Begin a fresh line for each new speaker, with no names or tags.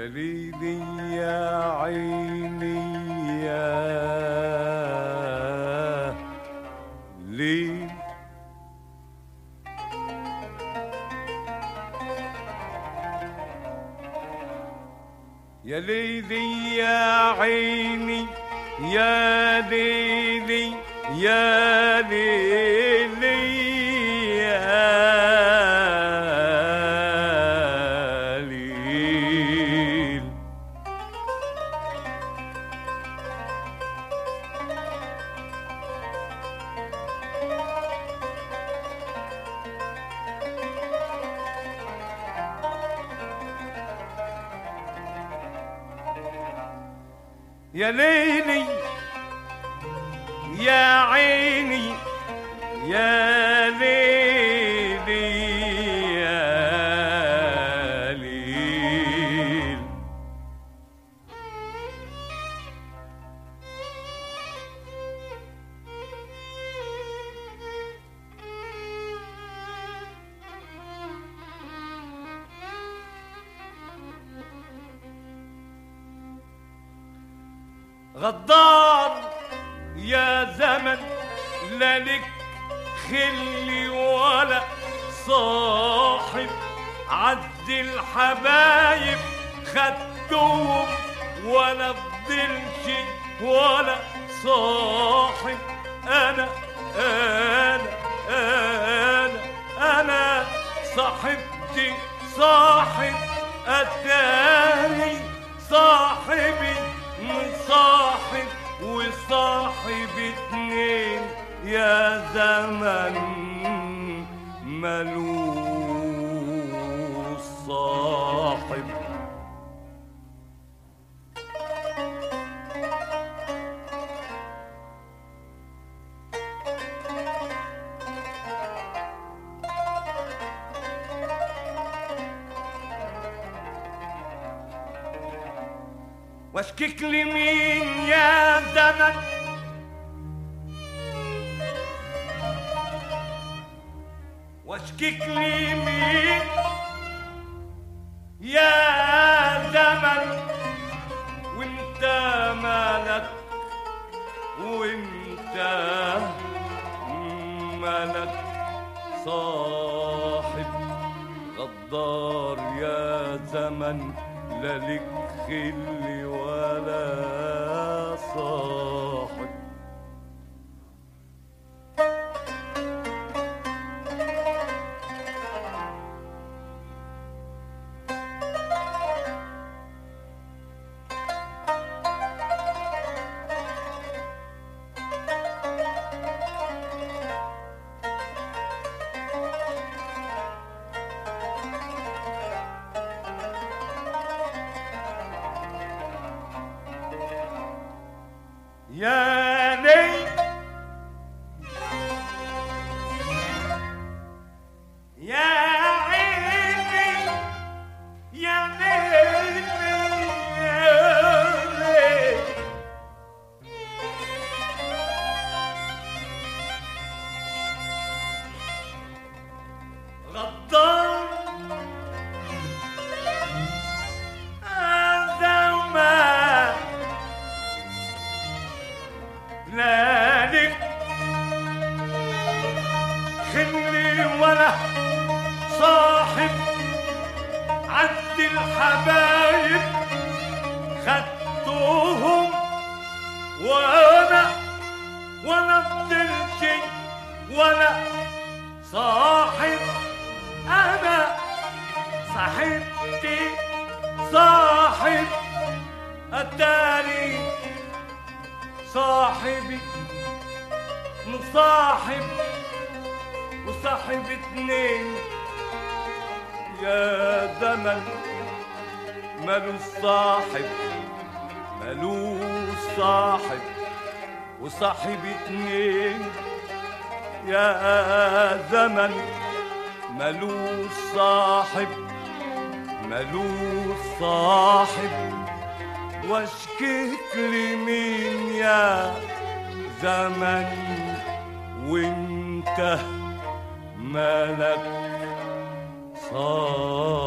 ليلي يا عيني يا ليل، يا ليلي يا عيني يا ليلي يا ليلي يا ليل، يا ليلي يا عيني يا ليلي يا ليل، غدار يا زمن لا لك خلي ولا صاحب، عد الحبايب خدتهم ولا فضلش ولا صاحب، انا انا انا انا صاحبتي صاحب اتاني صاحبي مصاحب وصاحب اتنين، يا زمن ملوش صاحب. واشكيك لمين يا زمن واشكيك لمين يا زمن، وانت مالك وانت مالك صاحب، غدار يا زمن لا لك خلي ولا صاحب. يا ليل يا عيني يا ليل يا ليل، غدار لا لك خلي ولا صاحب، عد الحبايب خدتهم وانا فضلش ولا صاحب، انا صاحبتي صاحب اتاني صاحبي مصاحب وصاحب اتنين، يا زمن ملوش صاحب ملوش صاحب وصاحب اتنين، يا زمن ملوش صاحب ملوش صاحب. واشكيك لمين يا زمن وانت مالك صاحب.